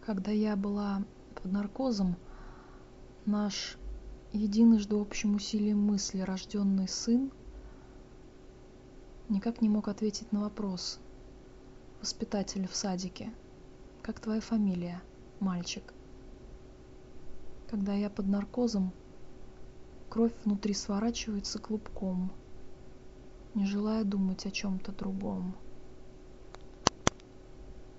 Когда я была под наркозом, наш единожды общим усилием мысли рожденный сын никак не мог ответить на вопрос воспитателя в садике: «Как твоя фамилия, мальчик?» Когда я под наркозом, кровь внутри сворачивается клубком, не желая думать о чем-то другом.